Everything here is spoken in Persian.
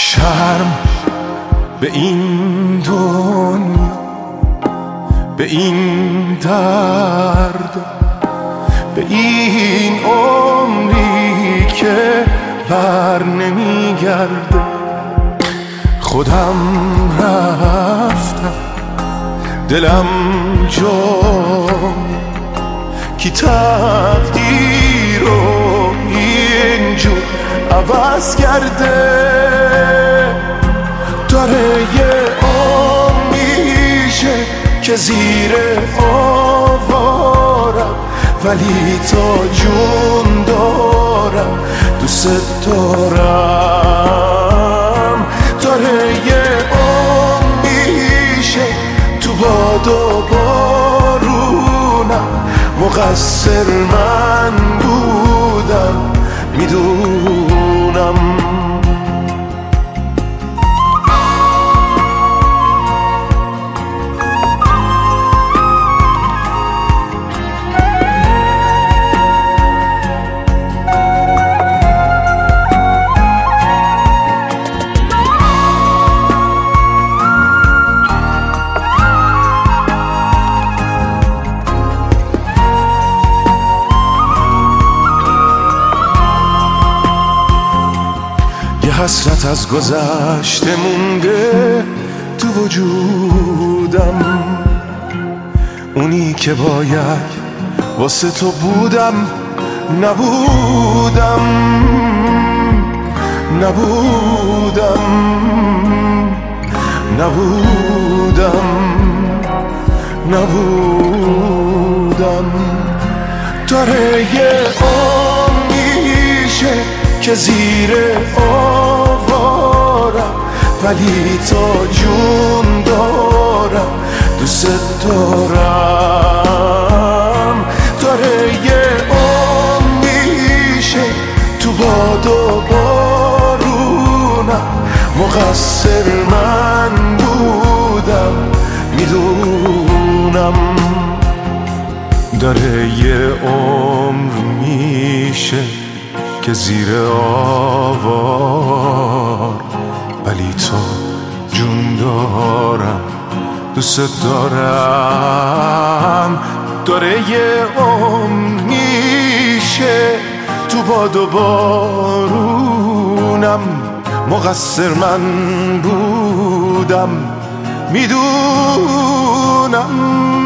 شرم به این دنیا، به این درد، به این عمری که بر نمیگرده. خودم رفتم دلم جای کی تقدیر رو اینجور عوض کرده. داره یه میشه که زیر آوارم، ولی تا جون دارم دوست دارم. داره یه میشه تو باد و بارونم، مقصر من بودم میدونم. حسرت از گذشته مونده تو وجودم، اونی که باید واسه تو بودم نبودم. داره یه میشه که زیر آوارم، ولی تا جون دارم دوست دارم. داره یه میشه تو باد و بارونم، مقصر من بودم میدونم. داره یه عمر میشه که زیر آوار، ولی تو جون دارم دوست دارم. داره یه عمر میشه تو باد و بارونم، مقصر من بودم میدونم.